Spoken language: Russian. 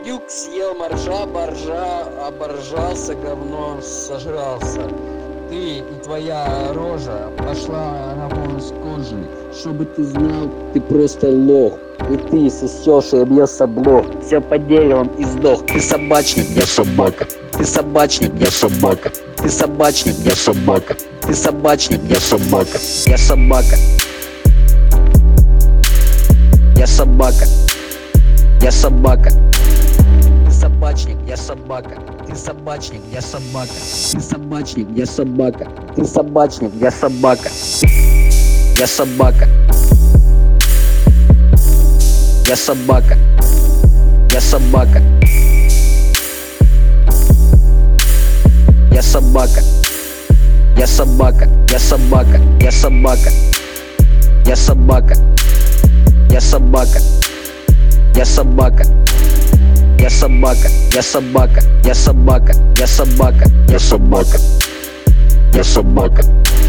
Индюк съел моржа, боржа, оборжался, говно сожрался. Ты и твоя рожа пошла на вон с кожи. Чтобы ты знал, ты просто лох. И ты сосешь и объелся блох. Все по деревам и сдох. Ты собачник, я собака. Ты собачник, я собака. Ты собачник, я собака. Ты собачник, я собака. Я собака. Я собака. Я собака. Ты собачник, я собака. Ты собачник, я собака. Ты собачник, я собака. Ты собачник, я собака. Я собака. Я собака. Я собака. Я собака. Я собака. Я собака. Я собака. Я собака. Я собака. Я собака. Я собака. Я собака. Я собака. Я собака. Я собака. Я собака.